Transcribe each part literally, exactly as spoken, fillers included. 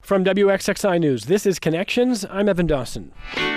From W X X I News, this is Connections. I'm Evan Dawson.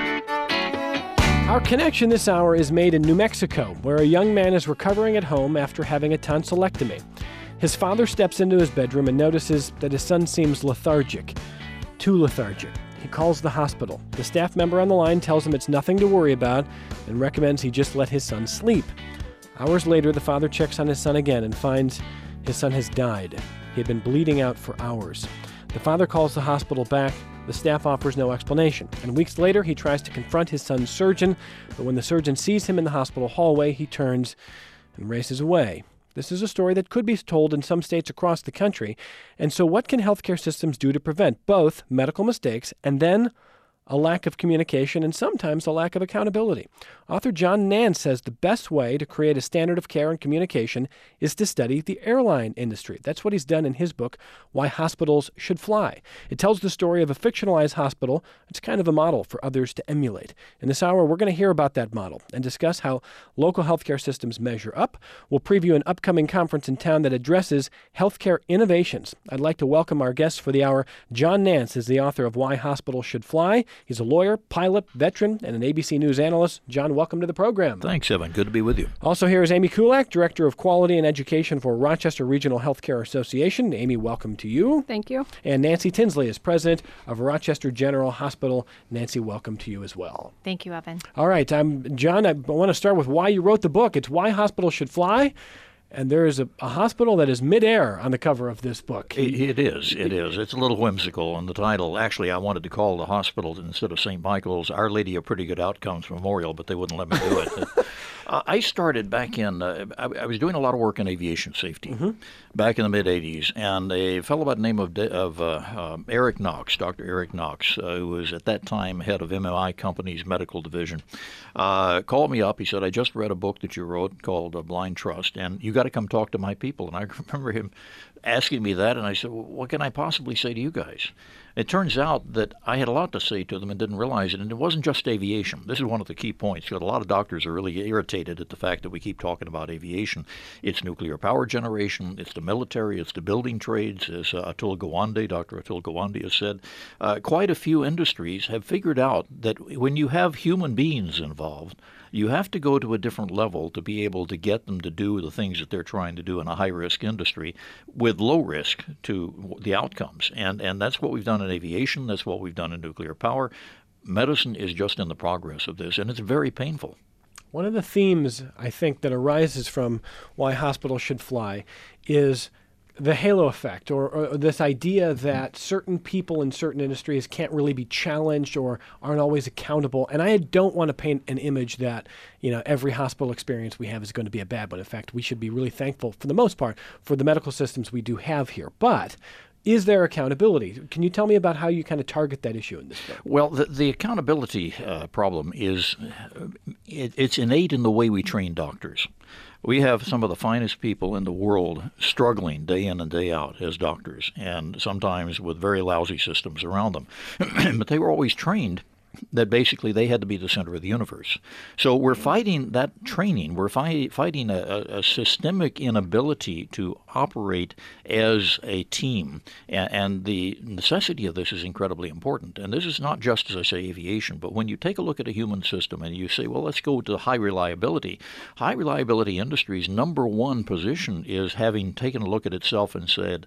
Our connection this hour is made in New Mexico, where a young man is recovering at home after having a tonsillectomy. His father steps into his bedroom and notices that his son seems lethargic, too lethargic. He calls the hospital. The staff member on the line tells him it's nothing to worry about and recommends he just let his son sleep. Hours later, the father checks on his son again and finds his son has died. He had been bleeding out for hours. The father calls the hospital back. The staff offers no explanation, and weeks later he tries to confront his son's surgeon, but when the surgeon sees him in the hospital hallway, he turns and races away. This is a story that could be told in some states across the country, and so what can healthcare systems do to prevent both medical mistakes and then a lack of communication and sometimes a lack of accountability? Author John Nance says the best way to create a standard of care and communication is to study the airline industry. That's what he's done in his book, Why Hospitals Should Fly. It tells the story of a fictionalized hospital. It's kind of a model for others to emulate. In this hour, we're going to hear about that model and discuss how local healthcare systems measure up. We'll preview an upcoming conference in town that addresses healthcare innovations. I'd like to welcome our guest for the hour. John Nance is the author of Why Hospitals Should Fly. He's a lawyer, pilot, veteran, and an A B C News analyst. John, welcome to the program. Thanks, Evan. Good to be with you. Also here is Amy Kulak, Director of Quality and Education for Rochester Regional Healthcare Association. Amy, welcome to you. Thank you. And Nancy Tinsley is President of Rochester General Hospital. Nancy, welcome to you as well. Thank you, Evan. All right. I'm John, I want to start with why you wrote the book. It's Why Hospitals Should Fly. And there is a, a hospital that is midair on the cover of this book. It, it is. It is. It's a little whimsical. And the title, actually, I wanted to call the hospital instead of Saint Michael's Our Lady of Pretty Good Outcomes Memorial, but they wouldn't let me do it. uh, I started back in, uh, I, I was doing a lot of work in aviation safety mm-hmm. back in the mid-eighties. And a fellow by the name of, of uh, uh, Eric Knox, Doctor Eric Knox, uh, who was at that time head of M M I Company's medical division, uh, called me up. He said, I just read a book that you wrote called uh, Blind Trust, and you got to come talk to my people. And I remember him asking me that, and I said, well, what can I possibly say to you guys? It turns out that I had a lot to say to them and didn't realize it, and it wasn't just aviation. This is one of the key points, because a lot of doctors are really irritated at the fact that we keep talking about aviation. It's nuclear power generation, it's the military, it's the building trades, as uh, Atul Gawande, Doctor Atul Gawande has said. Uh, quite a few industries have figured out that when you have human beings involved, you have to go to a different level to be able to get them to do the things that they're trying to do in a high-risk industry with low risk to the outcomes. And and that's what we've done in aviation. That's what we've done in nuclear power. Medicine is just in the progress of this, and it's very painful. One of the themes, I think, that arises from Why Hospitals Should Fly is the halo effect, or, or this idea that certain people in certain industries can't really be challenged or aren't always accountable. And I don't want to paint an image that, you know, every hospital experience we have is going to be a bad one. In fact, we should be really thankful, for the most part, for the medical systems we do have here. But is there accountability? Can you tell me about how you kind of target that issue in this book? Well, the, the accountability uh, problem is uh, it, it's innate in the way we train doctors. We have some of the finest people in the world struggling day in and day out as doctors, and sometimes with very lousy systems around them. But they were always trained that basically they had to be the center of the universe. So we're fighting that training. We're fi- fighting a, a systemic inability to operate as a team. And, and the necessity of this is incredibly important. And this is not just, as I say, aviation, but when you take a look at a human system and you say, well, let's go to high reliability. High reliability industry's number one position is having taken a look at itself and said,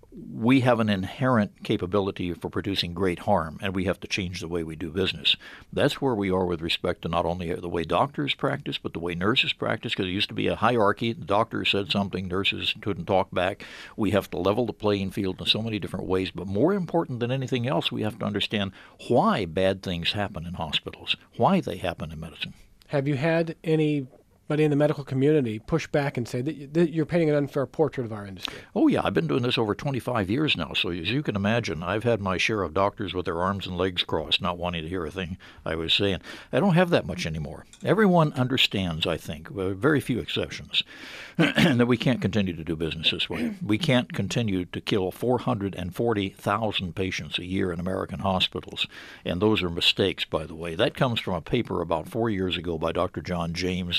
we have an inherent capability for producing great harm, and we have to change the way we do business. That's where we are with respect to not only the way doctors practice, but the way nurses practice, because it used to be a hierarchy. The doctor said something, nurses couldn't talk back. We have to level the playing field in so many different ways, but more important than anything else, we have to understand why bad things happen in hospitals, why they happen in medicine. Have you had any in the medical community push back and say that, that you're painting an unfair portrait of our industry? Oh, yeah. I've been doing this over twenty-five years now. So as you can imagine, I've had my share of doctors with their arms and legs crossed, not wanting to hear a thing I was saying. I don't have that much anymore. Everyone understands, I think, with very few exceptions, that we can't continue to do business this way. We can't continue to kill four hundred forty thousand patients a year in American hospitals. And those are mistakes, by the way. That comes from a paper about four years ago by Doctor John James in the Journal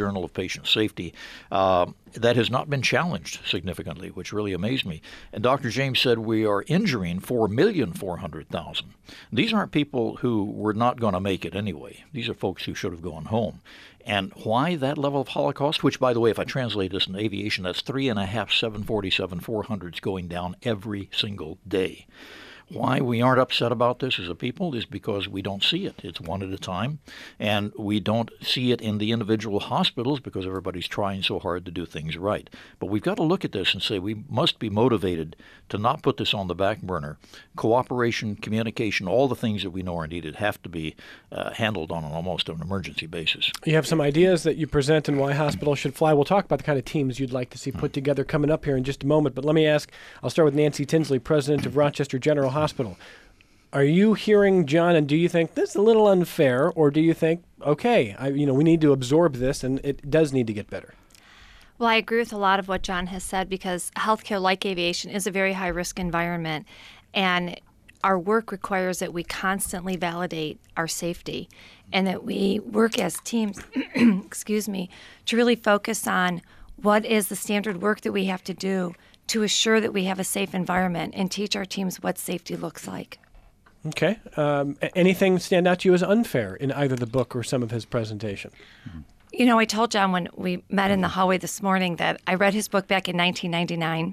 Journal of Patient Safety. Uh, that has not been challenged significantly, which really amazed me. And Doctor James said we are injuring four million four hundred thousand. These aren't people who were not going to make it anyway. These are folks who should have gone home. And why that level of Holocaust, which, by the way, if I translate this in aviation, that's three and a half seven forty-seven four hundreds going down every single day. Why we aren't upset about this as a people is because we don't see it. It's one at a time, and we don't see it in the individual hospitals because everybody's trying so hard to do things right. But we've got to look at this and say we must be motivated to not put this on the back burner. Cooperation, communication, all the things that we know are needed have to be uh, handled on an almost an emergency basis. You have some ideas that you present and why hospitals should fly. We'll talk about the kind of teams you'd like to see put together coming up here in just a moment. But let me ask, I'll start with Nancy Tinsley, president of Rochester General Hospital. Are you hearing John, and do you think this is a little unfair, or do you think, okay, I, you know, we need to absorb this and it does need to get better? Well, I agree with a lot of what John has said because healthcare, like aviation, is a very high-risk environment, and our work requires that we constantly validate our safety and that we work as teams, excuse me, to really focus on what is the standard work that we have to do to assure that we have a safe environment and teach our teams what safety looks like. Okay. Um, anything stand out to you as unfair in either the book or some of his presentation? You know, I told John when we met in the hallway this morning that I read his book back in nineteen ninety-nine,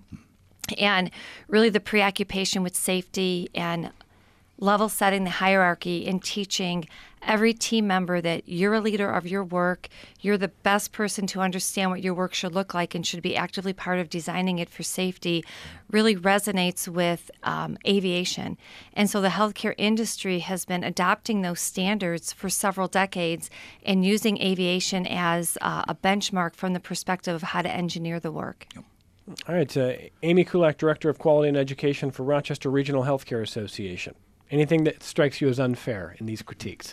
and really the preoccupation with safety and level setting the hierarchy and teaching every team member that you're a leader of your work, you're the best person to understand what your work should look like and should be actively part of designing it for safety really resonates with um, aviation. And so the healthcare industry has been adopting those standards for several decades and using aviation as uh, a benchmark from the perspective of how to engineer the work. All right. Uh, Amy Kulak, Director of Quality and Education for Rochester Regional Healthcare Association. Anything that strikes you as unfair in these critiques?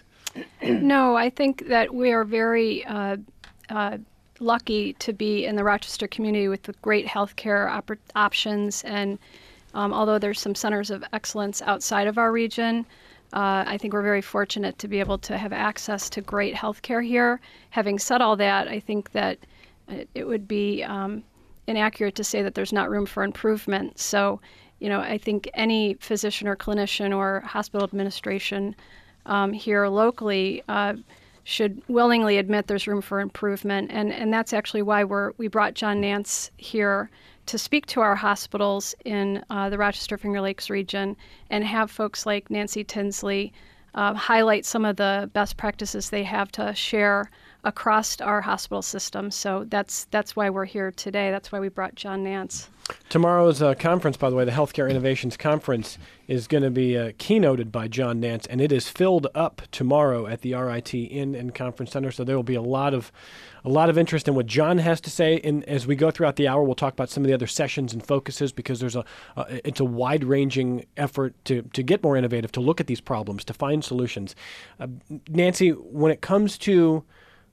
No, I think that we are very uh, uh, lucky to be in the Rochester community with the great healthcare op- options. And um, although there's some centers of excellence outside of our region, uh, I think we're very fortunate to be able to have access to great healthcare here. Having said all that, I think that it, it would be um, inaccurate to say that there's not room for improvement. So, you know, I think any physician or clinician or hospital administration um, here locally uh, should willingly admit there's room for improvement. And, and that's actually why we're, we brought John Nance here to speak to our hospitals in uh, the Rochester Finger Lakes region and have folks like Nancy Tinsley uh, highlight some of the best practices they have to share across our hospital system. So that's that's why we're here today. That's why we brought John Nance. Tomorrow's uh, conference, by the way, the Healthcare Innovations Conference, is going to be uh, keynoted by John Nance, and it is filled up tomorrow at the R I T Inn and Conference Center. So there will be a lot of a lot of interest in what John has to say. And as we go throughout the hour, we'll talk about some of the other sessions and focuses because there's a uh, it's a wide-ranging effort to to get more innovative, to look at these problems, to find solutions. Uh, Nancy, when it comes to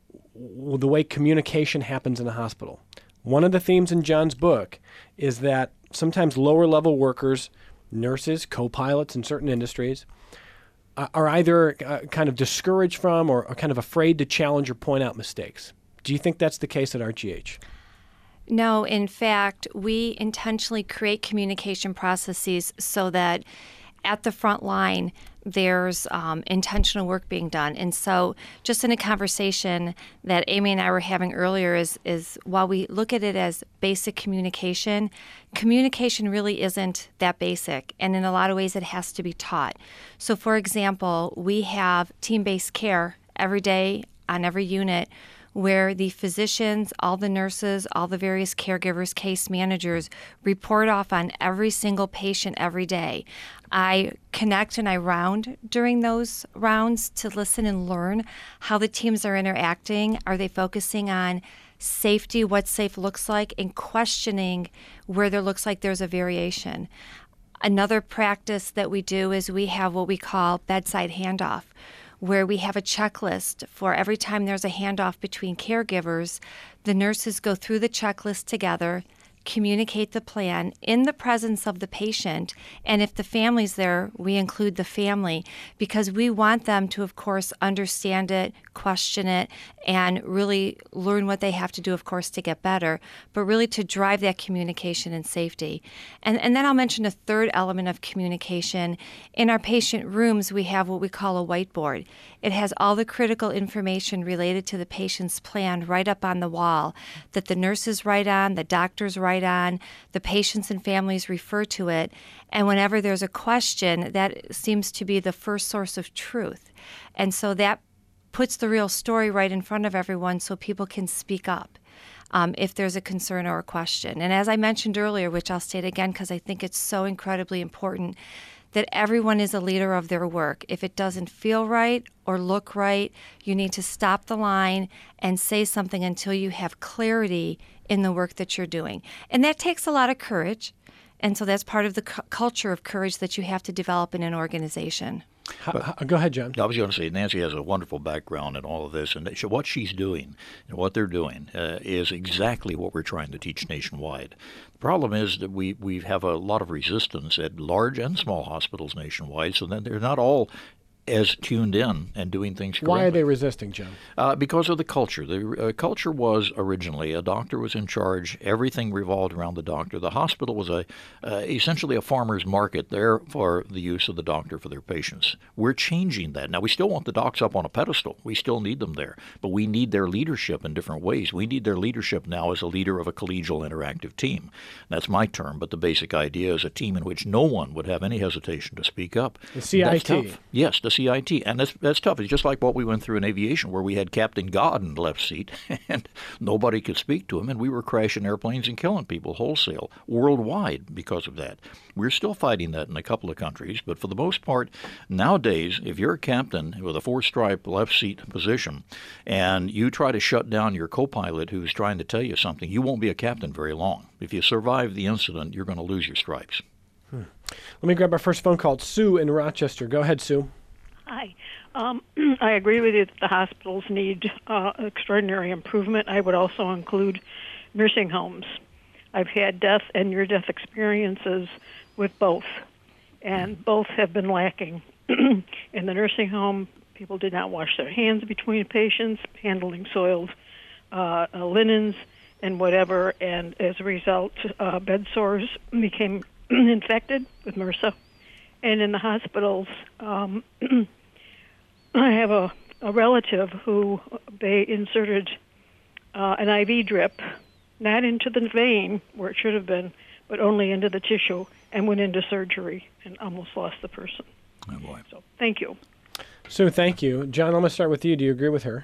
the way communication happens in a hospital, one of the themes in John's book is that sometimes lower-level workers, nurses, co-pilots in certain industries, uh, are either uh, kind of discouraged from or, or kind of afraid to challenge or point out mistakes. Do you think that's the case at R G H? No, in fact, we intentionally create communication processes so that at the front line, there's um, intentional work being done. And so just in a conversation that Amy and I were having earlier is, is while we look at it as basic communication, communication really isn't that basic. And in a lot of ways, it has to be taught. So for example, we have team-based care every day on every unit where the physicians, all the nurses, all the various caregivers, case managers report off on every single patient every day. I connect and I round during those rounds to listen and learn how the teams are interacting. Are they focusing on safety, what safe looks like, and questioning where there looks like there's a variation? Another practice that we do is we have what we call bedside handoff, where we have a checklist for every time there's a handoff between caregivers. The nurses go through the checklist together. communicate the plan in the presence of the patient. And if the family's there, we include the family because we want them to, of course, understand it, question it, and really learn what they have to do, of course, to get better, but really to drive that communication and safety. And, and then I'll mention a third element of communication. In our patient rooms, we have what we call a whiteboard. It has all the critical information related to the patient's plan right up on the wall that the nurses write on, the doctors write on, the patients and families refer to it. And whenever there's a question, that seems to be the first source of truth. And so that puts the real story right in front of everyone so people can speak up um, if there's a concern or a question. And as I mentioned earlier, which I'll state again because I think it's so incredibly important, that everyone is a leader of their work. If it doesn't feel right or look right, you need to stop the line and say something until you have clarity in the work that you're doing. And that takes a lot of courage. And so that's part of the cu- culture of courage that you have to develop in an organization. How, go ahead, John. I was going to say Nancy has a wonderful background in all of this, and what she's doing and what they're doing uh, is exactly what we're trying to teach nationwide. The problem is that we, we have a lot of resistance at large and small hospitals nationwide, so then they're not all as tuned in and doing things correctly. Why are they resisting, John? Uh, because of the culture. The uh, culture was originally a doctor was in charge. Everything revolved around the doctor. The hospital was a uh, essentially a farmer's market there for the use of the doctor for their patients. We're changing that. Now, we still want the docs up on a pedestal. We still need them there. But we need their leadership in different ways. We need their leadership now as a leader of a collegial interactive team. That's my term, but the basic idea is a team in which no one would have any hesitation to speak up. The C I T. That's tough. Yes, the C I T, and that's that's tough. It's just like what we went through in aviation, where we had Captain God in the left seat, and nobody could speak to him, and we were crashing airplanes and killing people wholesale worldwide because of that. We're still fighting that in a couple of countries, but for the most part, nowadays, if you're a captain with a four-stripe left seat position, and you try to shut down your co-pilot who's trying to tell you something, you won't be a captain very long. If you survive the incident, you're going to lose your stripes. Hmm. Let me grab our first phone call. Sue in Rochester. Go ahead, Sue. Hi. Um, I agree with you that the hospitals need uh, extraordinary improvement. I would also include nursing homes. I've had death and near-death experiences with both, and both have been lacking. In the nursing home, people did not wash their hands between patients, handling soiled uh, uh, linens and whatever, and as a result, uh, bed sores became infected with MRSA. And in the hospitals, um, I have a, a relative who they inserted uh, an I V drip, not into the vein where it should have been, but only into the tissue, and went into surgery and almost lost the person. Oh, boy. So thank you. Sue, thank you. John, I'm going to start with you. Do you agree with her?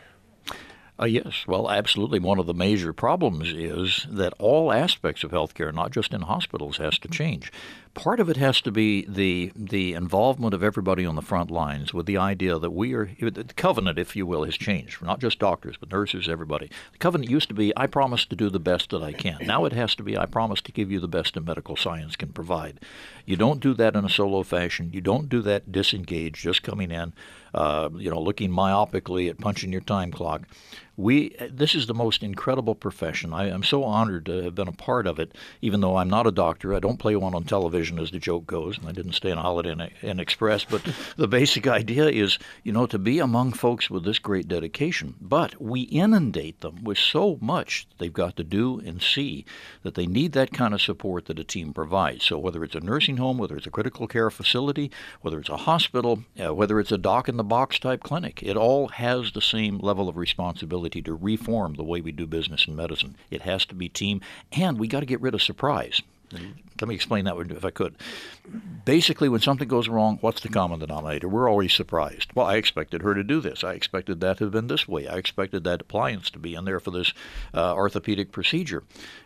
Uh, yes, well, absolutely. One of the major problems is that all aspects of healthcare, not just in hospitals, has to change. Part of it has to be the the involvement of everybody on the front lines with the idea that we are, the covenant, if you will, has changed. Not just doctors, but nurses, everybody. The covenant used to be, I promise to do the best that I can. Now it has to be, I promise to give you the best that medical science can provide. You don't do that in a solo fashion. You don't do that disengaged, just coming in, uh, you know, looking myopically at punching your time clock. We this is the most incredible profession. I am so honored to have been a part of it, even though I'm not a doctor. I don't play one on television, as the joke goes, and I didn't stay on Holiday Inn, Inn Express. But the basic idea is, you know, to be among folks with this great dedication. But we inundate them with so much they've got to do and see that they need that kind of support that a team provides. So whether it's a nursing home, whether it's a critical care facility, whether it's a hospital, uh, whether it's a doc-in-the-box type clinic, it all has the same level of responsibility to reform the way we do business in medicine. It has to be team, and we got to get rid of surprise. Let me explain that if I could. Basically, when something goes wrong, what's the common denominator? We're always surprised. Well, I expected her to do this. I expected that to have been this way. I expected that appliance to be in there for this uh, orthopedic procedure.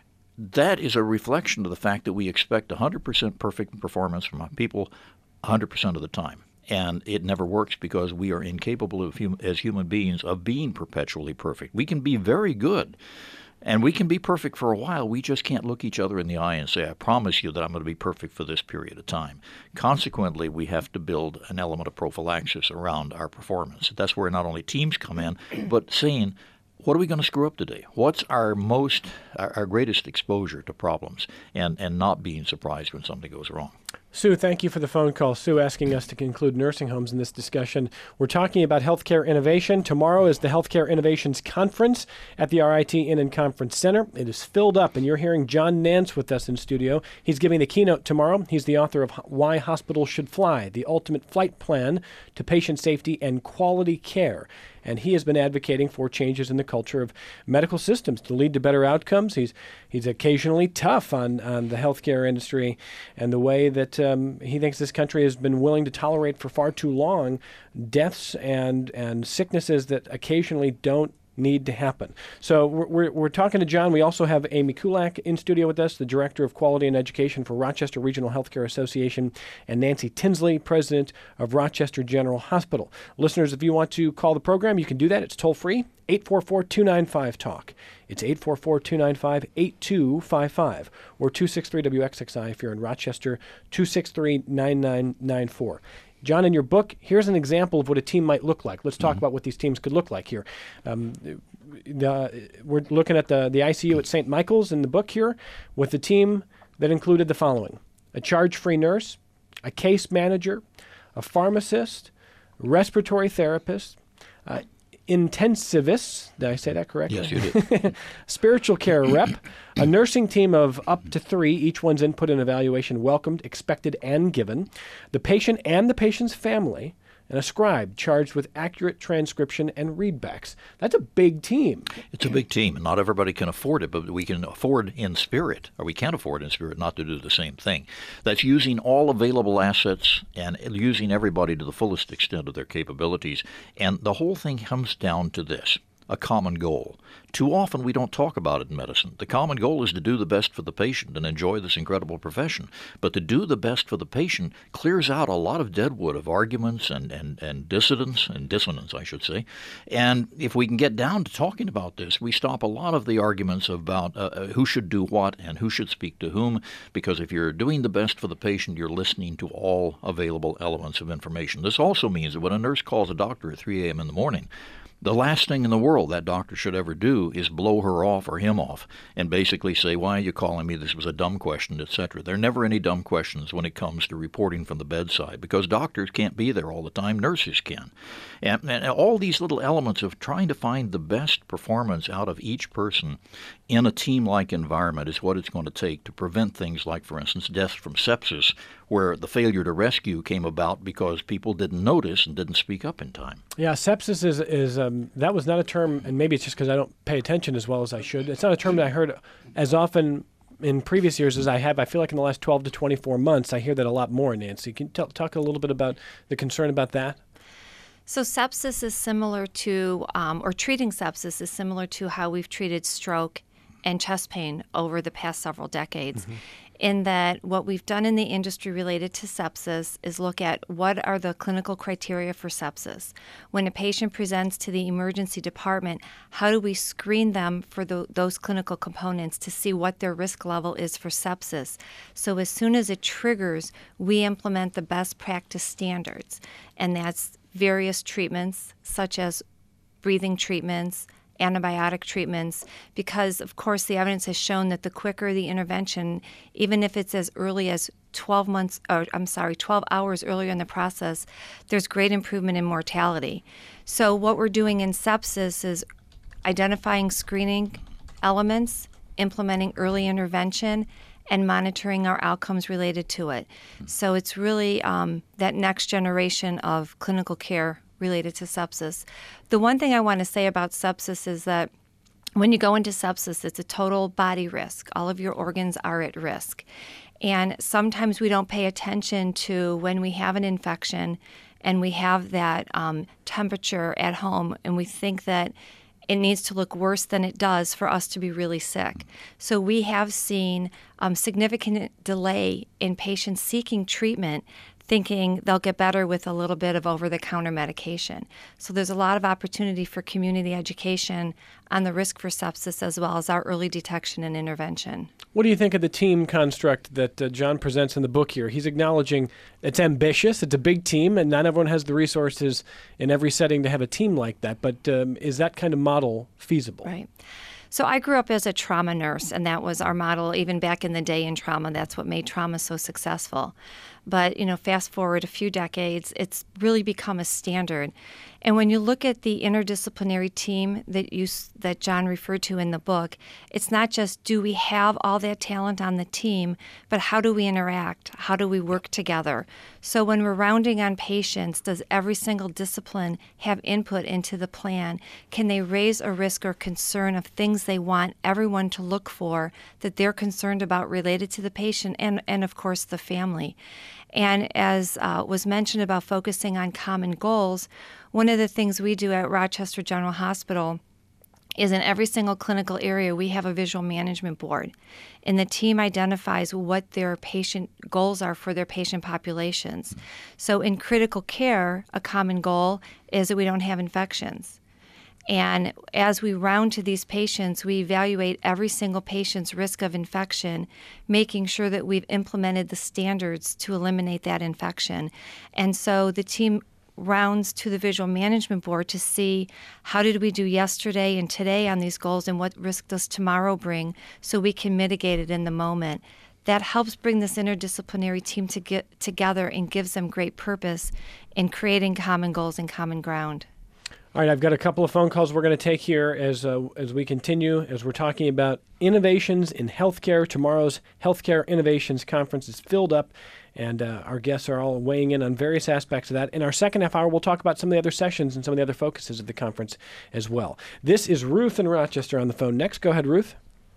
That is a reflection of the fact that we expect one hundred percent perfect performance from people one hundred percent of the time. And it never works because we are incapable of hum- as human beings of being perpetually perfect. We can be very good, and we can be perfect for a while. We just can't look each other in the eye and say, I promise you that I'm going to be perfect for this period of time. Consequently, we have to build an element of prophylaxis around our performance. That's where not only teams come in, but saying, what are we going to screw up today? What's our most, our, our greatest exposure to problems and, and not being surprised when something goes wrong? Sue, thank you for the phone call. Sue asking us to conclude nursing homes in this discussion. We're talking about healthcare innovation. Tomorrow is the Healthcare Innovations Conference at the R I T Inn and Conference Center. It is filled up, and you're hearing John Nance with us in studio. He's giving the keynote tomorrow. He's the author of Why Hospitals Should Fly, the ultimate flight plan to patient safety and quality care. And he has been advocating for changes in the culture of medical systems to lead to better outcomes. He's he's occasionally tough on, on the healthcare industry and the way that um, he thinks this country has been willing to tolerate for far too long deaths and, and sicknesses that occasionally don't need to happen. So we're, we're, we're talking to John. We also have Amy Kulak in studio with us, the Director of Quality and Education for Rochester Regional Healthcare Association, and Nancy Tinsley, President of Rochester General Hospital. Listeners, if you want to call the program, you can do that. It's toll-free, eight four four, two nine five, talk. It's eight four four, two nine five, eight two five five, or two six three W X X I if you're in Rochester, two six three, nine nine nine four. John, in your book, here's an example of what a team might look like. Let's talk mm-hmm. about what these teams could look like here. Um, the, we're looking at the, the I C U at Saint Michael's in the book here with a team that included the following: a charge-free nurse, a case manager, a pharmacist, respiratory therapist, uh, intensivists, did I say that correctly? Yes, you did. Spiritual care rep, a nursing team of up to three, each one's input and evaluation welcomed, expected, and given, the patient and the patient's family, and a scribe charged with accurate transcription and readbacks. That's a big team. It's a big team, and not everybody can afford it, but we can afford in spirit, or we can't afford in spirit not to do the same thing. That's using all available assets and using everybody to the fullest extent of their capabilities. And the whole thing comes down to this: a common goal. Too often we don't talk about it in medicine. The common goal is to do the best for the patient and enjoy this incredible profession. But to do the best for the patient clears out a lot of deadwood of arguments and, and, and dissidence and dissonance, I should say. And if we can get down to talking about this, we stop a lot of the arguments about uh, who should do what and who should speak to whom, because if you're doing the best for the patient, you're listening to all available elements of information. This also means that when a nurse calls a doctor at three a.m. in the morning, the last thing in the world that doctor should ever do is blow her off or him off and basically say, why are you calling me? This was a dumb question, et cetera. There are never any dumb questions when it comes to reporting from the bedside, because doctors can't be there all the time. Nurses can. And, and all these little elements of trying to find the best performance out of each person in a team-like environment is what it's going to take to prevent things like, for instance, deaths from sepsis, where the failure to rescue came about because people didn't notice and didn't speak up in time. Yeah, sepsis is, is um, that was not a term, and maybe it's just because I don't pay attention as well as I should. It's not a term that I heard as often in previous years as I have. I feel like in the last twelve to twenty-four months, I hear that a lot more, Nancy. Can you t- talk a little bit about the concern about that? So sepsis is similar to, um, or treating sepsis is similar to how we've treated stroke and chest pain over the past several decades. Mm-hmm. In that what we've done in the industry related to sepsis is look at what are the clinical criteria for sepsis. When a patient presents to the emergency department, how do we screen them for the, those clinical components to see what their risk level is for sepsis? So as soon as it triggers, we implement the best practice standards, and that's various treatments such as breathing treatments, antibiotic treatments, because, of course, the evidence has shown that the quicker the intervention, even if it's as early as twelve months, or I'm sorry, twelve hours earlier in the process, there's great improvement in mortality. So what we're doing in sepsis is identifying screening elements, implementing early intervention, and monitoring our outcomes related to it. So it's really um, that next generation of clinical care related to sepsis. The one thing I want to say about sepsis is that when you go into sepsis, it's a total body risk. All of your organs are at risk. And sometimes we don't pay attention to when we have an infection and we have that um, temperature at home, and we think that it needs to look worse than it does for us to be really sick. So we have seen um, significant delay in patients seeking treatment, thinking they'll get better with a little bit of over-the-counter medication. So there's a lot of opportunity for community education on the risk for sepsis as well as our early detection and intervention. What do you think of the team construct that uh, John presents in the book here? He's acknowledging it's ambitious, it's a big team, and not everyone has the resources in every setting to have a team like that. But um, is that kind of model feasible? Right. So I grew up as a trauma nurse, and that was our model even back in the day in trauma. That's what made trauma so successful. But, you know, fast forward a few decades, it's really become a standard. And when you look at the interdisciplinary team that you that John referred to in the book, it's not just do we have all that talent on the team, but how do we interact? How do we work together? So when we're rounding on patients, does every single discipline have input into the plan? Can they raise a risk or concern of things they want everyone to look for that they're concerned about related to the patient and, and of course, the family? And as uh, was mentioned about focusing on common goals, one of the things we do at Rochester General Hospital is in every single clinical area, we have a visual management board. And the team identifies what their patient goals are for their patient populations. So in critical care, a common goal is that we don't have infections. And as we round to these patients, we evaluate every single patient's risk of infection, making sure that we've implemented the standards to eliminate that infection. And so the team rounds to the visual management board to see how did we do yesterday and today on these goals and what risk does tomorrow bring so we can mitigate it in the moment. That helps bring this interdisciplinary team to get together and gives them great purpose in creating common goals and common ground. All right, I've got a couple of phone calls we're going to take here as uh, as we continue, as we're talking about innovations in healthcare. Tomorrow's Healthcare Innovations Conference is filled up, and uh, our guests are all weighing in on various aspects of that. In our second half hour, we'll talk about some of the other sessions and some of the other focuses of the conference as well. This is Ruth in Rochester on the phone next. Go ahead, Ruth.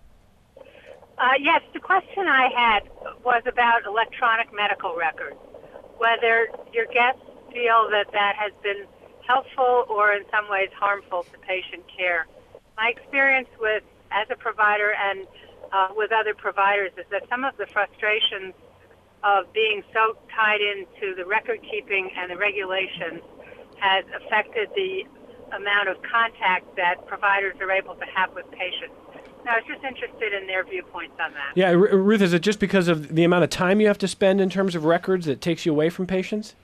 Uh, yes, the question I had was about electronic medical records, whether your guests feel that that has been helpful or in some ways harmful to patient care. My experience with as a provider and uh, with other providers is that some of the frustrations of being so tied into the record keeping and the regulations has affected the amount of contact that providers are able to have with patients. Now, I was just interested in their viewpoints on that. Yeah, R- Ruth, is it just because of the amount of time you have to spend in terms of records that takes you away from patients?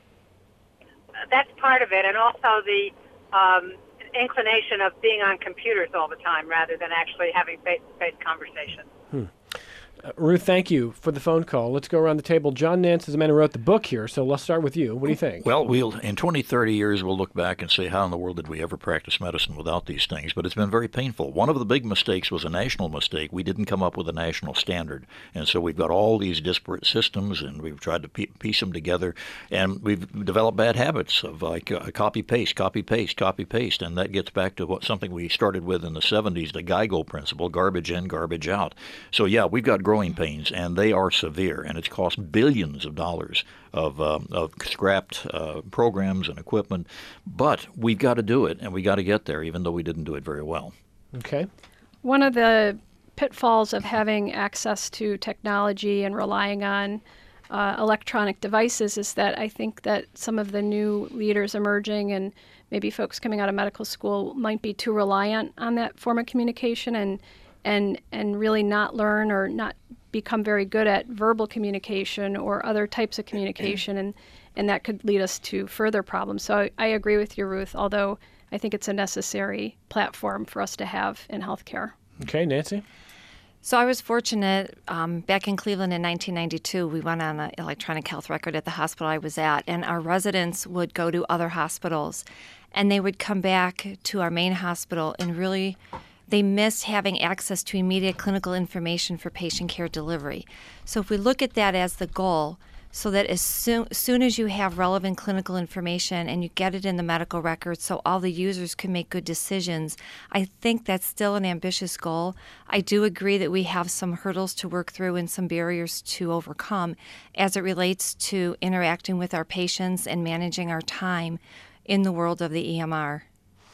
That's part of it, and also the um, inclination of being on computers all the time rather than actually having face-to-face conversations. Hmm. Uh, Ruth, thank you for the phone call. Let's go around the table. John Nance is the man who wrote the book here, so let's start with you. What do you think? Well, we'll in twenty, thirty years, we'll look back and say, how in the world did we ever practice medicine without these things? But it's been very painful. One of the big mistakes was a national mistake. We didn't come up with a national standard. And so we've got all these disparate systems, and we've tried to piece them together. And we've developed bad habits of like uh, copy-paste, copy-paste, copy-paste. And that gets back to what something we started with in the seventies, the GIGO principle, garbage in, garbage out. So, yeah, we've got growing pains, and they are severe, and it's cost billions of dollars of, um, of scrapped uh, programs and equipment. But we've got to do it, and we got to get there, even though we didn't do it very well. Okay. One of the pitfalls of having access to technology and relying on uh, electronic devices is that I think that some of the new leaders emerging and maybe folks coming out of medical school might be too reliant on that form of communication and and and really not learn or not become very good at verbal communication or other types of communication, and, and that could lead us to further problems. So I, I agree with you, Ruth, although I think it's a necessary platform for us to have in healthcare. Okay, Nancy? So I was fortunate, um, back in Cleveland in nineteen ninety-two, we went on an electronic health record at the hospital I was at, and our residents would go to other hospitals, and they would come back to our main hospital and really they missed having access to immediate clinical information for patient care delivery. So if we look at that as the goal, so that as soon, soon as you have relevant clinical information and you get it in the medical records so all the users can make good decisions, I think that's still an ambitious goal. I do agree that we have some hurdles to work through and some barriers to overcome as it relates to interacting with our patients and managing our time in the world of the E M R.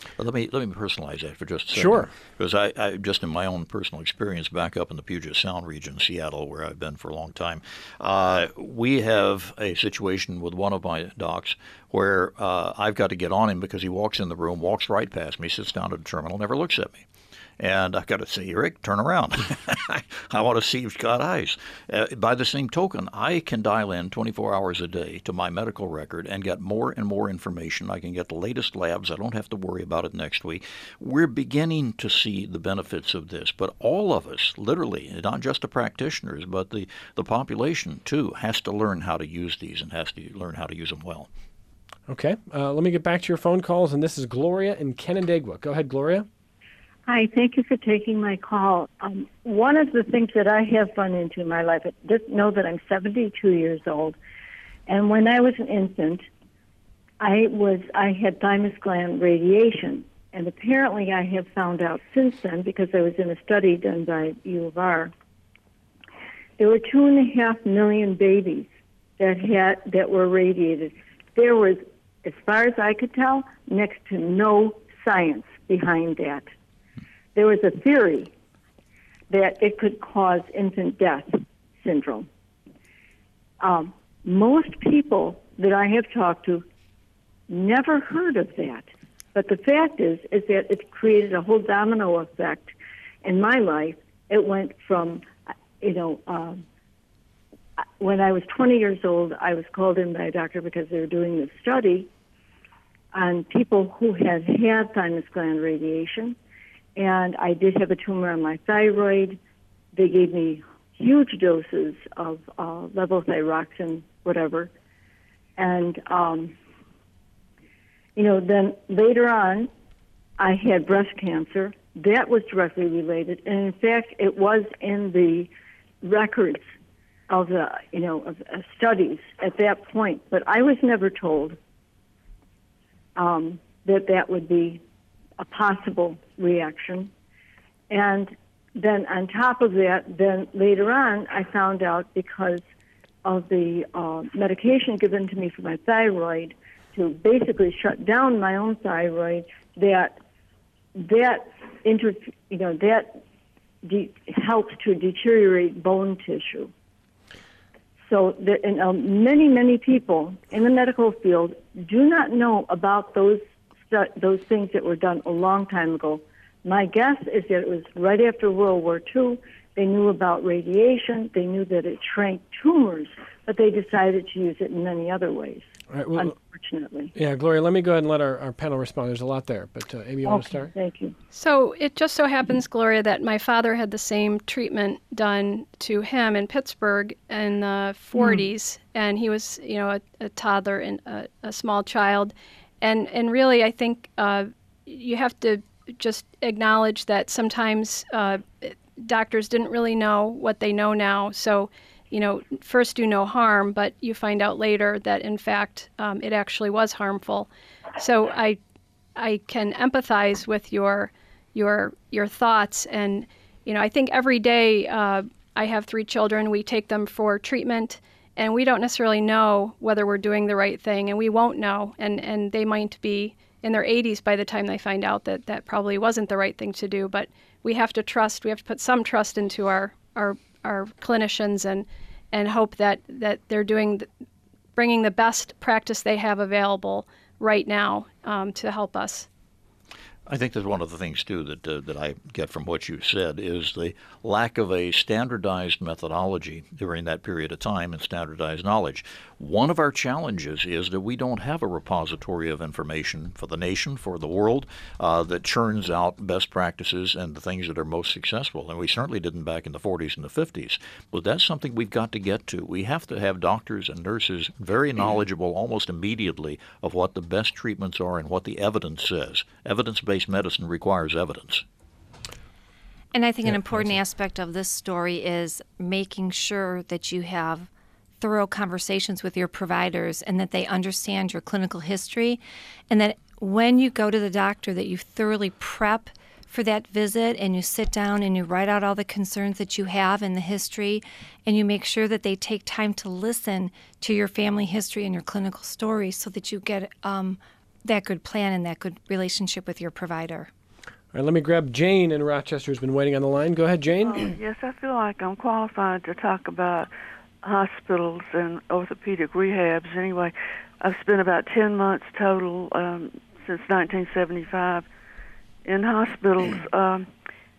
Well, let me let me personalize that for just a second. Sure. Because I, I just in my own personal experience back up in the Puget Sound region, Seattle, where I've been for a long time, uh, we have a situation with one of my docs where uh, I've got to get on him because he walks in the room, walks right past me, sits down at the terminal, never looks at me. And I've got to say, Eric, turn around. I want to see you've got eyes. Uh, by the same token, I can dial in twenty-four hours a day to my medical record and get more and more information. I can get the latest labs. I don't have to worry about it next week. We're beginning to see the benefits of this. But all of us, literally, not just the practitioners, but the, the population, too, has to learn how to use these and has to learn how to use them well. Okay. Uh, let me get back to your phone calls. And this is Gloria in Canandaigua. Go ahead, Gloria. Hi, thank you for taking my call. Um, one of the things that I have run into in my life, just know that I'm seventy-two years old, and when I was an infant, I was I had thymus gland radiation, and apparently I have found out since then, because I was in a study done by U of R, there were two and a half million babies that had that were radiated. There was, as far as I could tell, next to no science behind that. There was a theory that it could cause infant death syndrome. Um, most people that I have talked to never heard of that. But the fact is, is that it created a whole domino effect in my life. It went from, you know, um, when I was twenty years old, I was called in by a doctor because they were doing this study on people who had had thymus gland radiation. And I did have a tumor on my thyroid. They gave me huge doses of uh, levothyroxine, whatever. And, um, you know, then later on, I had breast cancer. That was directly related. And in fact, it was in the records of the, you know, of, of studies at that point. But I was never told um, that that would be a possible reaction. And then on top of that, then later on, I found out because of the uh, medication given to me for my thyroid to basically shut down my own thyroid, that that inter, you know, that de- helps to deteriorate bone tissue. So that, and, um, many, many people in the medical field do not know about those those things that were done a long time ago. My guess is that it was right after World War Two. They knew about radiation. They knew that it shrank tumors, but they decided to use it in many other ways, All right, well, unfortunately. Yeah, Gloria, let me go ahead and let our, our panel respond. There's a lot there, but uh, Amy, you okay, want to start? Thank you. So it just so happens, Gloria, that my father had the same treatment done to him in Pittsburgh in the forties, mm. and he was, you know, a, a toddler and a, a small child. And and really, I think uh, you have to just acknowledge that sometimes uh, doctors didn't really know what they know now. So, you know, first do no harm, but you find out later that, in fact, um, it actually was harmful. So I I can empathize with your your your thoughts. And, you know, I think every day uh, I have three children. We take them for treatment. And we don't necessarily know whether we're doing the right thing, and we won't know. And, and they might be in their eighties by the time they find out that that probably wasn't the right thing to do. But we have to trust, we have to put some trust into our, our, our clinicians and, and hope that, that they're doing, the, bringing the best practice they have available right now um, to help us. I think that's one of the things, too, that uh, that I get from what you said is the lack of a standardized methodology during that period of time and standardized knowledge. One of our challenges is that we don't have a repository of information for the nation, for the world, uh, that churns out best practices and the things that are most successful. And we certainly didn't back in the forties and the fifties. But that's something we've got to get to. We have to have doctors and nurses very knowledgeable almost immediately of what the best treatments are and what the evidence says. Evidence-based medicine requires evidence. And I think yeah, an important aspect of this story is making sure that you have thorough conversations with your providers and that they understand your clinical history, and that when you go to the doctor that you thoroughly prep for that visit and you sit down and you write out all the concerns that you have in the history, and you make sure that they take time to listen to your family history and your clinical story so that you get um, that good plan and that good relationship with your provider. All right, let me grab Jane in Rochester, who's been waiting on the line. Go ahead, Jane. Uh, yes, I feel like I'm qualified to talk about hospitals and orthopedic rehabs. Anyway, I've spent about ten months total um, since nineteen seventy-five in hospitals, um,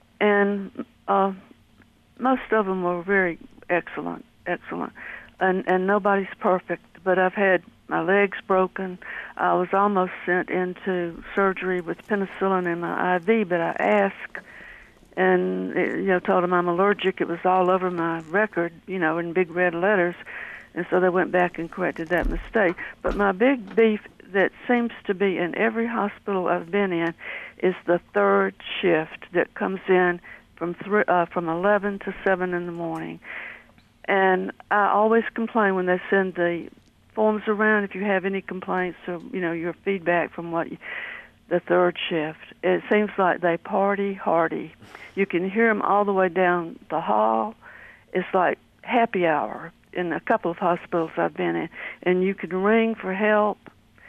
and uh, most of them were very excellent, excellent. And, and nobody's perfect, but I've had my legs broken. I was almost sent into surgery with penicillin in my I V, but I asked and, you know, told them I'm allergic. It was all over my record, you know, in big red letters. And so they went back and corrected that mistake. But my big beef that seems to be in every hospital I've been in is the third shift that comes in from three, uh, from eleven to seven in the morning. And I always complain when they send the forms around if you have any complaints or, you know, your feedback from what you, the third shift. It seems like they party hardy. You can hear them all the way down the hall. It's like happy hour in a couple of hospitals I've been in. And you can ring for help.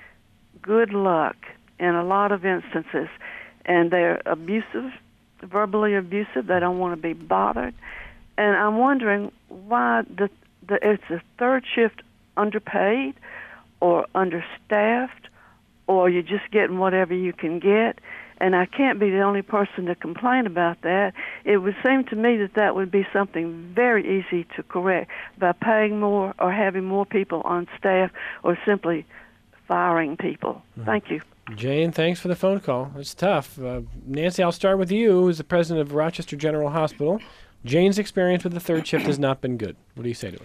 Good luck in a lot of instances. And they're abusive, verbally abusive. They don't want to be bothered. And I'm wondering why the, the it's the third shift underpaid or understaffed, or you're just getting whatever you can get. And I can't be the only person to complain about that. It would seem to me that that would be something very easy to correct by paying more or having more people on staff or simply firing people. Mm-hmm. Thank you. Jane, thanks for the phone call. It's tough. Uh, Nancy, I'll start with you, who's the president of Rochester General Hospital. Jane's experience with the third shift has not been good. What do you say to her?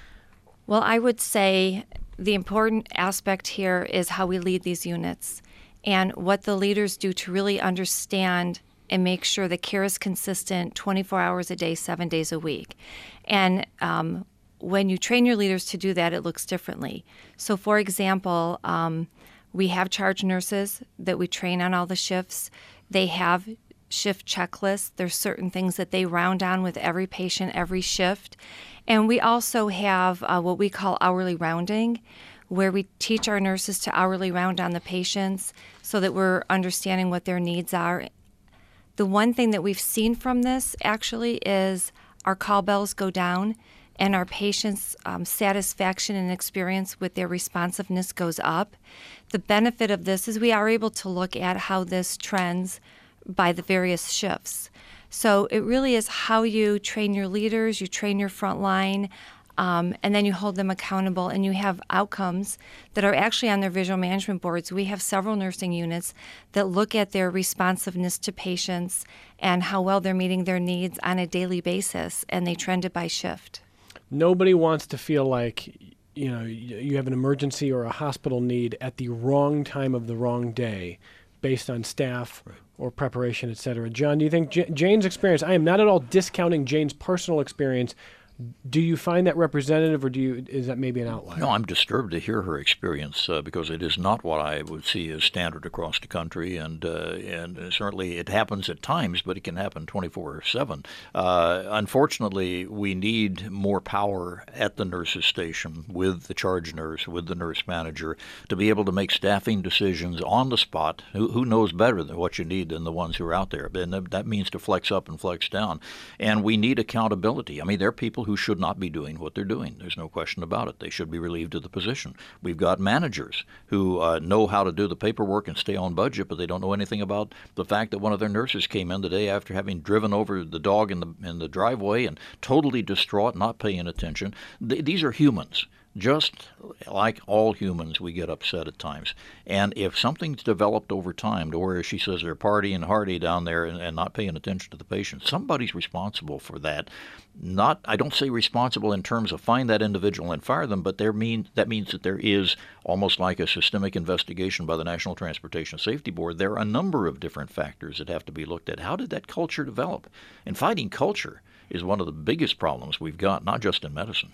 Well, I would say the important aspect here is how we lead these units and what the leaders do to really understand and make sure the care is consistent twenty-four hours a day, seven days a week. And um, when you train your leaders to do that, it looks differently. So, for example, um, we have charge nurses that we train on all the shifts. They have shift checklists. There's certain things that they round on with every patient, every shift. And we also have uh, what we call hourly rounding, where we teach our nurses to hourly round on the patients so that we're understanding what their needs are. The one thing that we've seen from this actually is our call bells go down and our patients' um, satisfaction and experience with their responsiveness goes up. The benefit of this is we are able to look at how this trends by the various shifts. So it really is how you train your leaders, you train your front line, um, and then you hold them accountable, and you have outcomes that are actually on their visual management boards. We have several nursing units that look at their responsiveness to patients and how well they're meeting their needs on a daily basis, and they trend it by shift. Nobody wants to feel like, you know, you have an emergency or a hospital need at the wrong time of the wrong day based on staff right. or preparation, et cetera. John, do you think J- Jane's experience, I am not at all discounting Jane's personal experience. Do you find that representative, or do you is that maybe an outlier? No, I'm disturbed to hear her experience uh, because it is not what I would see as standard across the country, and uh, and certainly it happens at times, but it can happen twenty-four seven. Uh, unfortunately, we need more power at the nurses' station with the charge nurse, with the nurse manager, to be able to make staffing decisions on the spot. Who, who knows better than what you need than the ones who are out there? And that means to flex up and flex down. And we need accountability. I mean, there are people who who should not be doing what they're doing. There's no question about it. They should be relieved of the position. We've got managers who uh, know how to do the paperwork and stay on budget, but they don't know anything about the fact that one of their nurses came in the day after having driven over the dog in the in the driveway and totally distraught, not paying attention. Th- these are humans. Just like all humans, we get upset at times. And if something's developed over time to where she says they're partying hardy down there and, and not paying attention to the patient, somebody's responsible for that. Not, I don't say responsible in terms of find that individual and fire them, but there mean, that means that there is almost like a systemic investigation by the National Transportation Safety Board. There are a number of different factors that have to be looked at. How did that culture develop? And fighting culture is one of the biggest problems we've got, not just in medicine.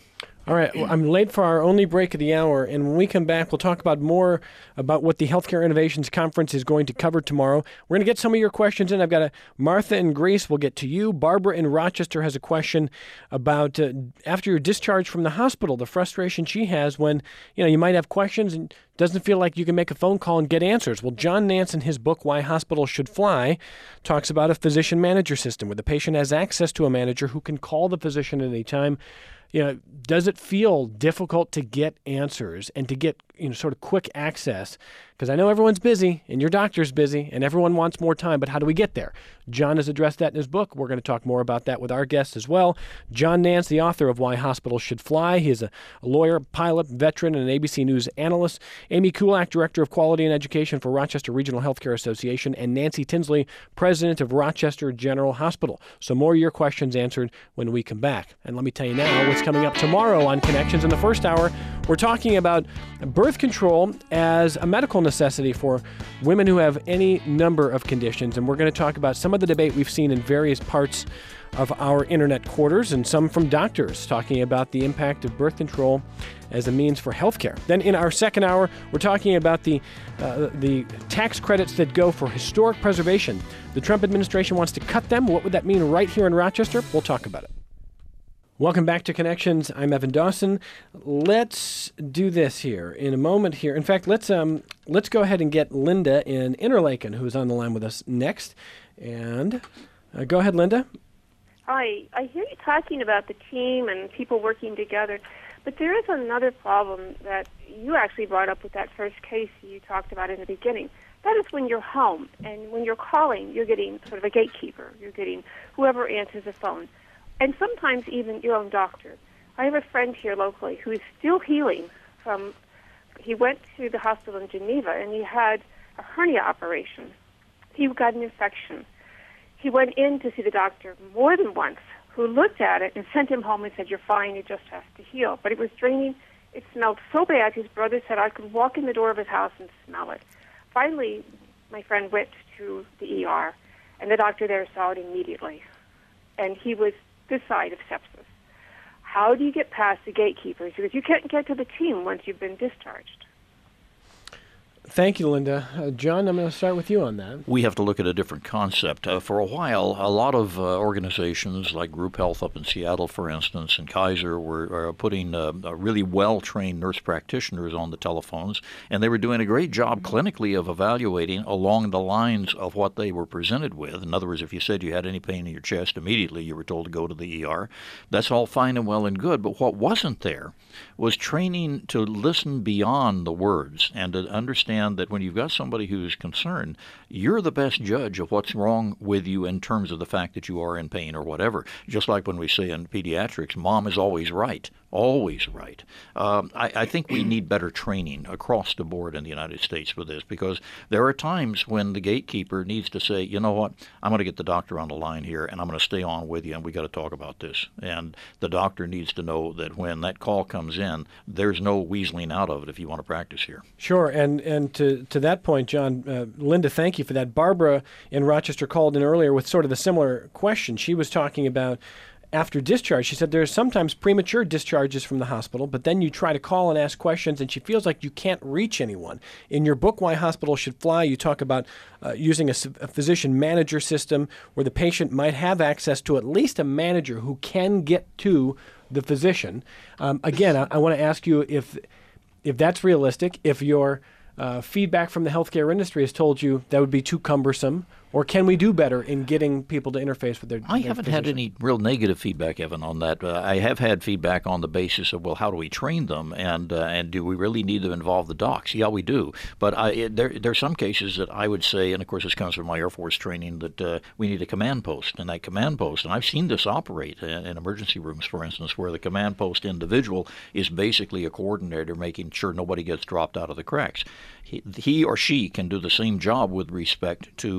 All right, well, I'm late for our only break of the hour, and when we come back, we'll talk about more about what the Healthcare Innovations Conference is going to cover tomorrow. We're going to get some of your questions in. I've got a Martha in Greece. We'll get to you. Barbara in Rochester has a question about uh, after your discharge from the hospital, the frustration she has when, you know, you might have questions and doesn't feel like you can make a phone call and get answers. Well, John Nance, in his book, Why Hospitals Should Fly, talks about a physician manager system where the patient has access to a manager who can call the physician at any time. You know, does it feel difficult to get answers and to get, you know, sort of quick access? Because I know everyone's busy and your doctor's busy and everyone wants more time, but how do we get there? John has addressed that in his book. We're going to talk more about that with our guests as well. John Nance, the author of Why Hospitals Should Fly. He is a lawyer, pilot, veteran, and an A B C News analyst. Amy Kulak, Director of Quality and Education for Rochester Regional Healthcare Association, and Nancy Tinsley, President of Rochester General Hospital. So more of your questions answered when we come back. And let me tell you now what's coming up tomorrow on Connections. In the first hour, we're talking about birth control as a medical necessity for women who have any number of conditions. And we're going to talk about some of the debate we've seen in various parts of our internet quarters and some from doctors talking about the impact of birth control as a means for health care. Then in our second hour, we're talking about the uh, the tax credits that go for historic preservation. The Trump administration wants to cut them. What would that mean right here in Rochester? We'll talk about it. Welcome back to Connections. I'm Evan Dawson. Let's do this here in a moment here. In fact, let's um let's go ahead and get Linda in Interlaken, who's on the line with us next. And uh, go ahead, Linda. Hi. I hear you talking about the team and people working together, but there is another problem that you actually brought up with that first case you talked about in the beginning. That is when you're home and when you're calling, you're getting sort of a gatekeeper. You're getting whoever answers the phone. And sometimes even your own doctor. I have a friend here locally who is still healing from, he went to the hospital in Geneva and he had a hernia operation. He got an infection. He went in to see the doctor more than once, who looked at it and sent him home and said, "You're fine, it just has to heal." But it was draining. It smelled so bad, his brother said I could walk in the door of his house and smell it. Finally, my friend went to the E R, and the doctor there saw it immediately. And he was this side of sepsis. How do you get past the gatekeepers? Because you can't get to the team once you've been discharged. Thank you, Linda. Uh, John, I'm going to start with you on that. We have to look at a different concept. Uh, for a while, a lot of uh, organizations like Group Health up in Seattle, for instance, and Kaiser were uh, putting uh, really well-trained nurse practitioners on the telephones, and they were doing a great job clinically of evaluating along the lines of what they were presented with. In other words, if you said you had any pain in your chest, immediately you were told to go to the E R. That's all fine and well and good, but what wasn't there was training to listen beyond the words and to understand that when you've got somebody who's concerned, you're the best judge of what's wrong with you in terms of the fact that you are in pain or whatever. Just like when we say in pediatrics, mom is always right. Always right. Um, I, I think we need better training across the board in the United States with this, because there are times when the gatekeeper needs to say, you know what, I'm going to get the doctor on the line here, and I'm going to stay on with you, and we got to talk about this. And the doctor needs to know that when that call comes in, there's no weaseling out of it if you want to practice here. Sure, and and to, to that point, John, uh, Linda, thank you for that. Barbara in Rochester called in earlier with sort of the similar question. She was talking about after discharge. She said there's sometimes premature discharges from the hospital, but then you try to call and ask questions, and she feels like you can't reach anyone. In your book, Why Hospitals Should Fly, you talk about uh, using a, a physician manager system where the patient might have access to at least a manager who can get to the physician. Um, again, I, I want to ask you if if that's realistic, if your uh, feedback from the healthcare industry has told you that would be too cumbersome, or can we do better in getting people to interface with their I their haven't physician? had any real negative feedback, Evan, on that. Uh, I have had feedback on the basis of, well, how do we train them, and uh, and do we really need to involve the docs? Yeah, we do. But I, it, there, there are some cases that I would say, and of course this comes from my Air Force training, that uh, we need a command post. And that command post, and I've seen this operate in, in emergency rooms, for instance, where the command post individual is basically a coordinator making sure nobody gets dropped out of the cracks. He, he or she can do the same job with respect to being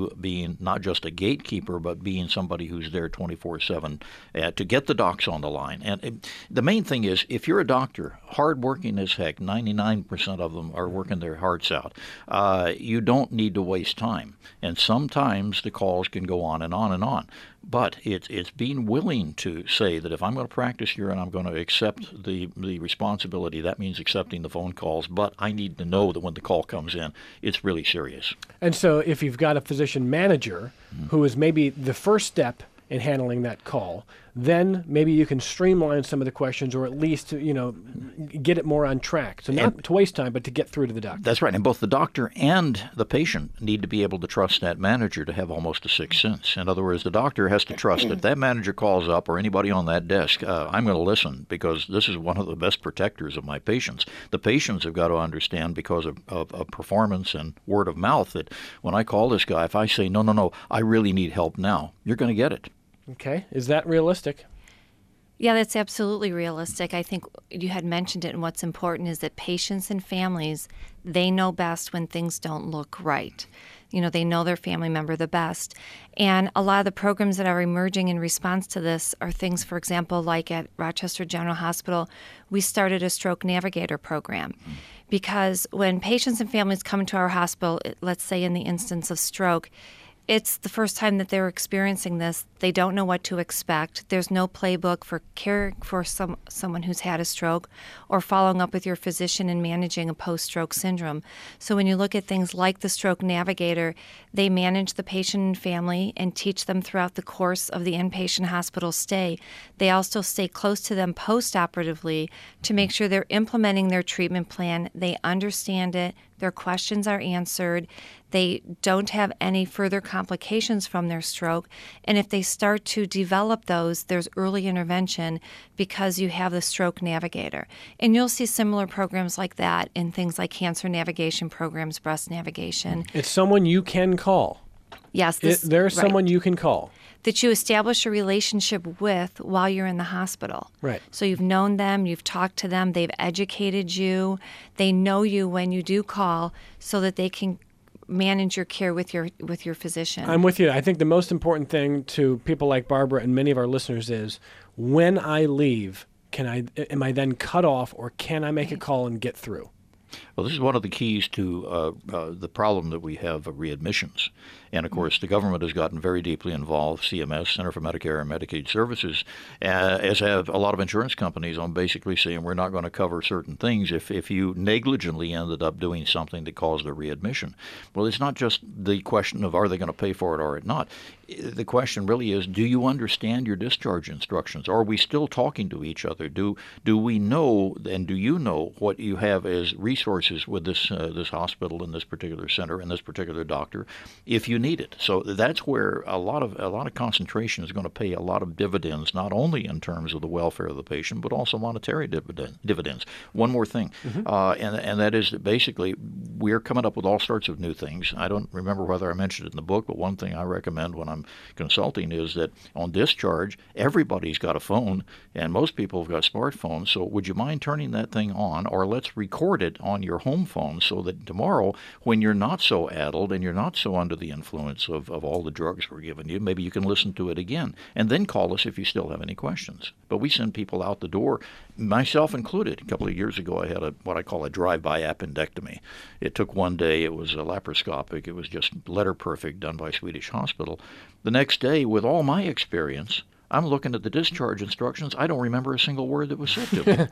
being not just a gatekeeper, but being somebody who's there twenty-four seven uh, to get the docs on the line. And uh, the main thing is, if you're a doctor, hardworking as heck, ninety-nine percent of them are working their hearts out, uh, you don't need to waste time. And sometimes the calls can go on and on and on. But it's it's being willing to say that if I'm going to practice here and I'm going to accept the, the responsibility, that means accepting the phone calls, but I need to know that when the call comes in, it's really serious. And so if you've got a physician manager mm-hmm. who is maybe the first step in handling that call, then maybe you can streamline some of the questions, or at least, you know, get it more on track. So not and, to waste time, but to get through to the doctor. That's right. And both the doctor and the patient need to be able to trust that manager to have almost a sixth sense. In other words, the doctor has to trust that that manager calls up, or anybody on that desk, uh, I'm going to listen, because this is one of the best protectors of my patients. The patients have got to understand, because of, of, of performance and word of mouth, that when I call this guy, if I say, no, no, no, I really need help now, you're going to get it. Okay. Is that realistic? Yeah, that's absolutely realistic. I think you had mentioned it, and what's important is that patients and families, they know best when things don't look right. You know, they know their family member the best. And a lot of the programs that are emerging in response to this are things, for example, like at Rochester General Hospital, we started a Stroke Navigator program. Because when patients and families come to our hospital, let's say in the instance of stroke, it's the first time that they're experiencing this. They don't know what to expect. There's no playbook for caring for some someone who's had a stroke, or following up with your physician and managing a post-stroke syndrome. So when you look at things like the Stroke Navigator, they manage the patient and family and teach them throughout the course of the inpatient hospital stay. They also stay close to them post-operatively to make sure they're implementing their treatment plan. They understand it. Their questions are answered. They don't have any further complications from their stroke. And if they start to develop those, there's early intervention because you have the Stroke Navigator. And you'll see similar programs like that in things like cancer navigation programs, breast navigation. It's someone you can call. Yes. This, it, there's right. someone you can call. That you establish a relationship with while you're in the hospital. Right. So you've known them, you've talked to them, they've educated you, they know you when you do call, so that they can manage your care with your with your physician. I'm with you. I think the most important thing to people like Barbara and many of our listeners is, when I leave, can I am I then cut off, or can I make a call and get through? Well, this is one of the keys to uh, uh, the problem that we have of readmissions. And, of course, the government has gotten very deeply involved, C M S, Center for Medicare and Medicaid Services, uh, as have a lot of insurance companies, on basically saying we're not going to cover certain things if, if you negligently ended up doing something that caused a readmission. Well, it's not just the question of are they going to pay for it or not. The question really is, do you understand your discharge instructions? Are we still talking to each other? Do do we know, and do you know what you have as resources with this uh, this hospital and this particular center and this particular doctor if you need it? So that's where a lot of a lot of concentration is going to pay a lot of dividends, not only in terms of the welfare of the patient, but also monetary dividend, dividends. One more thing, mm-hmm. uh, and and that is that basically we're coming up with all sorts of new things. I don't remember whether I mentioned it in the book, but one thing I recommend when I'm consulting is that on discharge, everybody's got a phone, and most people have got smartphones. So would you mind turning that thing on, or let's record it on your home phone, so that tomorrow, when you're not so addled and you're not so under the influence of, of all the drugs we're giving you, maybe you can listen to it again, and then call us if you still have any questions. But we send people out the door, myself included. A couple of years ago, I had a what I call a drive-by appendectomy. It took one day. It was a laparoscopic. It was just letter perfect, done by Swedish Hospital. The next day, with all my experience, I'm looking at the discharge instructions. I don't remember a single word that was said to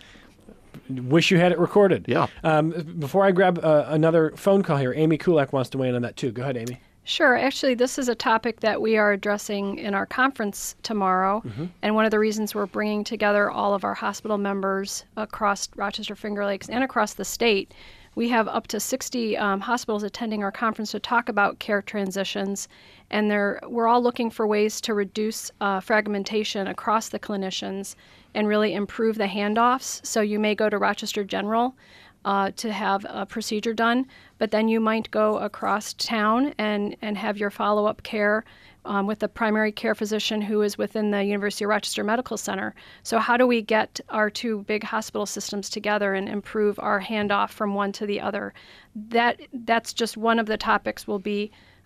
me. Wish you had it recorded. Yeah. Um, before I grab uh, another phone call here, Amy Kulak wants to weigh in on that too. Go ahead, Amy. Sure. Actually, this is a topic that we are addressing in our conference tomorrow. Mm-hmm. And one of the reasons we're bringing together all of our hospital members across Rochester Finger Lakes and across the state. We have up to sixty um, hospitals attending our conference to talk about care transitions, and they're, we're all looking for ways to reduce uh, fragmentation across the clinicians and really improve the handoffs. So you may go to Rochester General uh, to have a procedure done, but then you might go across town and, and have your follow-up care Um, with the primary care physician who is within the University of Rochester Medical Center. So how do we get our two big hospital systems together and improve our handoff from one to the other? That that's just one of the topics we'll be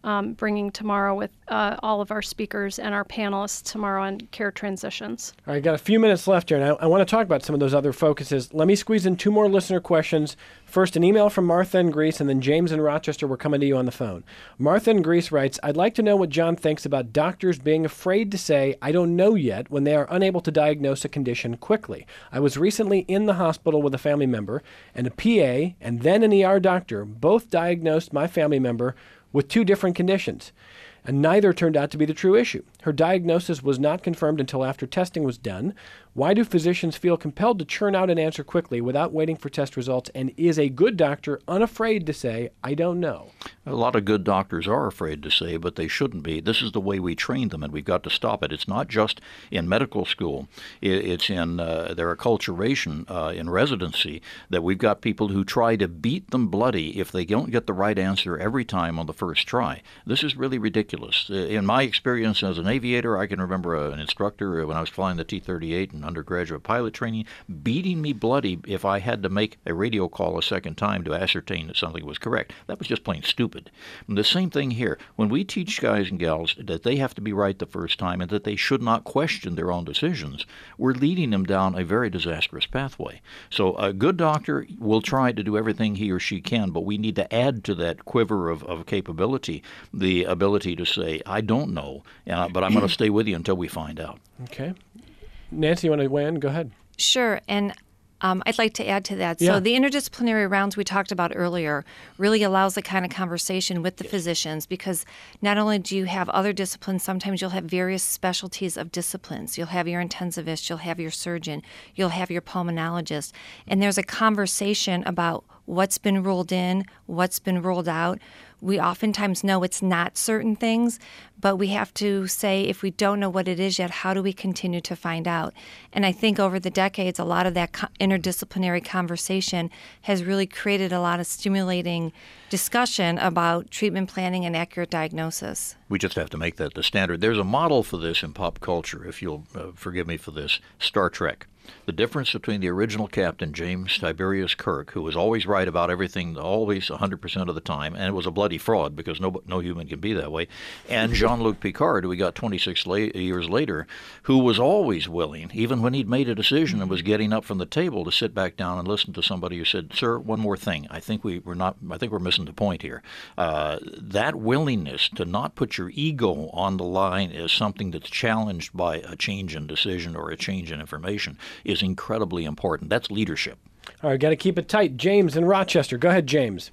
um, bringing tomorrow with uh, all of our speakers and our panelists tomorrow on care transitions. All right, got a few minutes left here, and I, I want to talk about some of those other focuses. Let me squeeze in two more listener questions. First, an email from Martha in Greece, and then James in Rochester. We're coming to you on the phone. Martha in Greece writes, I'd like to know what John thinks about doctors being afraid to say, I don't know yet, when they are unable to diagnose a condition quickly. I was recently in the hospital with a family member, and a P A and then an E R doctor both diagnosed my family member with two different conditions, and neither turned out to be the true issue. Her diagnosis was not confirmed until after testing was done. Why do physicians feel compelled to churn out an answer quickly without waiting for test results? And is a good doctor unafraid to say, I don't know? A lot of good doctors are afraid to say, but they shouldn't be. This is the way we train them, and we've got to stop it. It's not just in medical school. It's in uh, their acculturation uh, in residency that we've got people who try to beat them bloody if they don't get the right answer every time on the first try. This is really ridiculous. In my experience as an aviator, I can remember an instructor when I was flying the T thirty-eight and undergraduate pilot training beating me bloody if I had to make a radio call a second time to ascertain that something was correct. That was just plain stupid. And the same thing here. When we teach guys and gals that they have to be right the first time and that they should not question their own decisions, we're leading them down a very disastrous pathway. So a good doctor will try to do everything he or she can, but we need to add to that quiver of, of capability the ability to say, I don't know, uh, but I'm going to stay with you until we find out. Okay. Nancy, you want to weigh in? Go ahead. Sure. And um, I'd like to add to that. Yeah. So the interdisciplinary rounds we talked about earlier really allows the kind of conversation with the physicians, because not only do you have other disciplines, sometimes you'll have various specialties of disciplines. You'll have your intensivist, you'll have your surgeon, you'll have your pulmonologist. And there's a conversation about what's been ruled in, what's been ruled out. We oftentimes know it's not certain things, but we have to say, if we don't know what it is yet, how do we continue to find out? And I think over the decades, a lot of that co- interdisciplinary conversation has really created a lot of stimulating discussion about treatment planning and accurate diagnosis. We just have to make that the standard. There's a model for this in pop culture, if you'll uh, forgive me for this, Star Trek. The difference between the original captain, James Tiberius Kirk, who was always right about everything, always one hundred percent of the time, and it was a bloody fraud because no no human can be that way, and Jean-Luc Picard, who we got twenty-six la- years later, who was always willing, even when he'd made a decision and was getting up from the table, to sit back down and listen to somebody who said, "Sir, one more thing. I think we, we're not. I think we're missing the point here." Uh, that willingness to not put your ego on the line as something that's challenged by a change in decision or a change in information is incredibly important. That's leadership. All right, got to keep it tight. James in Rochester. Go ahead, James.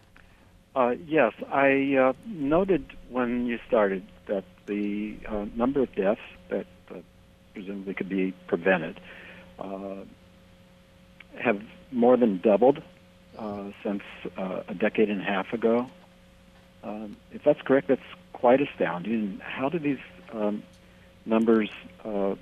Uh, yes, I uh, noted when you started that the uh, number of deaths that uh, presumably could be prevented uh, have more than doubled uh, since uh, a decade and a half ago. Um, if that's correct, that's quite astounding. How do these um, numbers uh,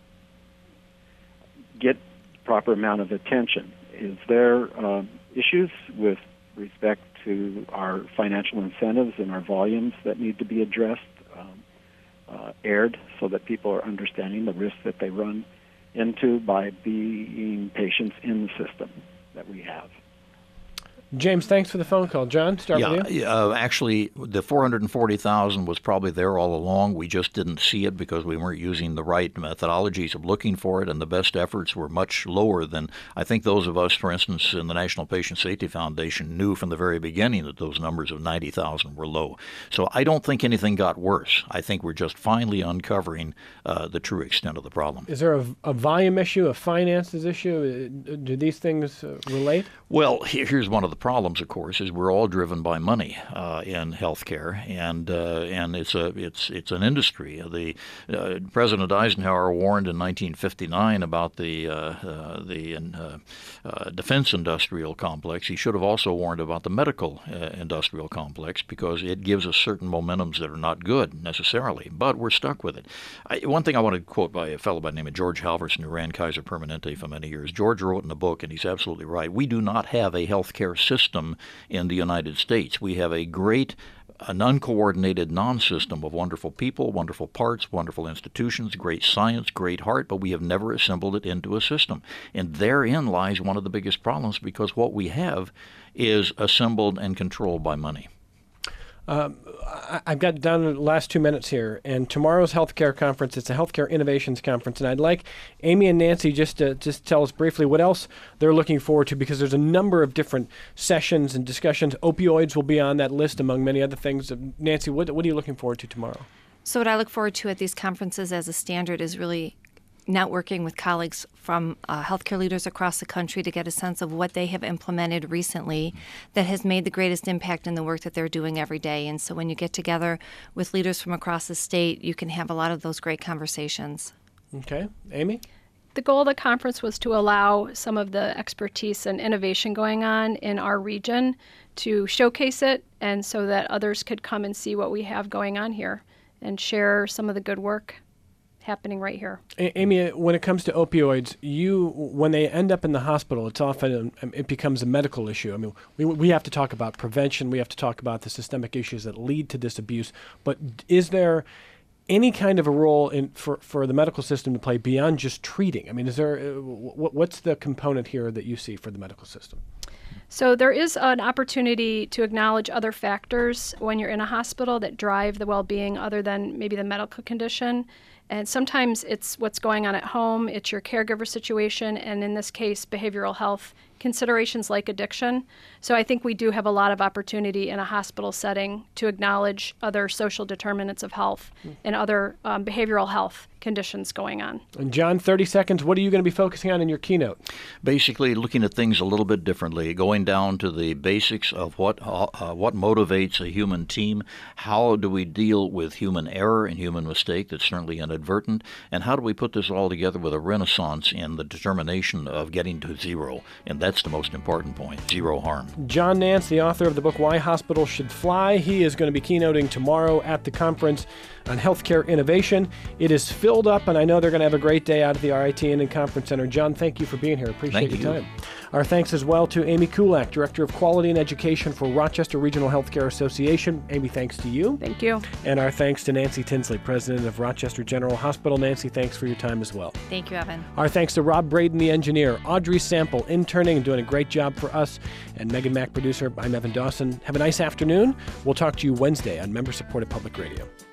get proper amount of attention? Is there uh, issues with respect to our financial incentives and our volumes that need to be addressed, um, uh, aired, so that people are understanding the risks that they run into by being patients in the system that we have? James, thanks for the phone call. John, start yeah, with you. Uh, actually, the four hundred forty thousand was probably there all along. We just didn't see it because we weren't using the right methodologies of looking for it, and the best efforts were much lower than I think those of us, for instance, in the National Patient Safety Foundation knew from the very beginning that those numbers of ninety thousand were low. So I don't think anything got worse. I think we're just finally uncovering uh, the true extent of the problem. Is there a, a volume issue, a finances issue? Do these things uh, relate? Well, here's one of the problems, of course, is we're all driven by money uh, in healthcare, and uh, and it's a it's it's an industry. The uh, President Eisenhower warned in nineteen fifty-nine about the uh, uh, the uh, uh, defense industrial complex. He should have also warned about the medical uh, industrial complex, because it gives us certain momentums that are not good necessarily, but we're stuck with it. I, one thing I want to quote by a fellow by the name of George Halverson, who ran Kaiser Permanente for many years. George wrote in a book, and he's absolutely right. We do not have a healthcare system in the United States. We have a great, an uncoordinated non-system of wonderful people, wonderful parts, wonderful institutions, great science, great heart, but we have never assembled it into a system. And therein lies one of the biggest problems, because what we have is assembled and controlled by money. Um, I, I've got down to the last two minutes here, and tomorrow's healthcare conference, it's a healthcare innovations conference, and I'd like Amy and Nancy just to just tell us briefly what else they're looking forward to, because there's a number of different sessions and discussions. Opioids will be on that list, among many other things. Nancy, what, what are you looking forward to tomorrow? So what I look forward to at these conferences as a standard is really networking with colleagues from uh, healthcare leaders across the country to get a sense of what they have implemented recently that has made the greatest impact in the work that they're doing every day. And so when you get together with leaders from across the state, you can have a lot of those great conversations. Okay. Amy? The goal of the conference was to allow some of the expertise and innovation going on in our region to showcase it, and so that others could come and see what we have going on here and share some of the good work happening right here. A- Amy, when it comes to opioids, you when they end up in the hospital, it's often um, it becomes a medical issue. I mean, we we have to talk about prevention. We have to talk about the systemic issues that lead to this abuse. But is there any kind of a role in for, for the medical system to play beyond just treating? I mean, is there uh, what, what's the component here that you see for the medical system? So there is an opportunity to acknowledge other factors when you're in a hospital that drive the well-being other than maybe the medical condition. And sometimes it's what's going on at home, it's your caregiver situation, and in this case, behavioral health considerations like addiction. So I think we do have a lot of opportunity in a hospital setting to acknowledge other social determinants of health and other um, behavioral health conditions going on. And John, thirty seconds, what are you going to be focusing on in your keynote? Basically looking at things a little bit differently, going down to the basics of what uh, what motivates a human team, how do we deal with human error and human mistake that's certainly inadvertent, and how do we put this all together with a renaissance in the determination of getting to zero. And that's the most important point, zero harm. John Nance, the author of the book Why Hospitals Should Fly, he is going to be keynoting tomorrow at the conference on healthcare innovation. It is filled up, and I know they're going to have a great day out at the R I T N Conference Center. John, thank you for being here. Appreciate thank your you. time. Our thanks as well to Amy Kulak, Director of Quality and Education for Rochester Regional Healthcare Association. Amy, thanks to you. Thank you. And our thanks to Nancy Tinsley, President of Rochester General Hospital. Nancy, thanks for your time as well. Thank you, Evan. Our thanks to Rob Braden, the engineer, Audrey Sample, interning and doing a great job for us, and Megan Mack, producer. I'm Evan Dawson. Have a nice afternoon. We'll talk to you Wednesday on member-supported public radio.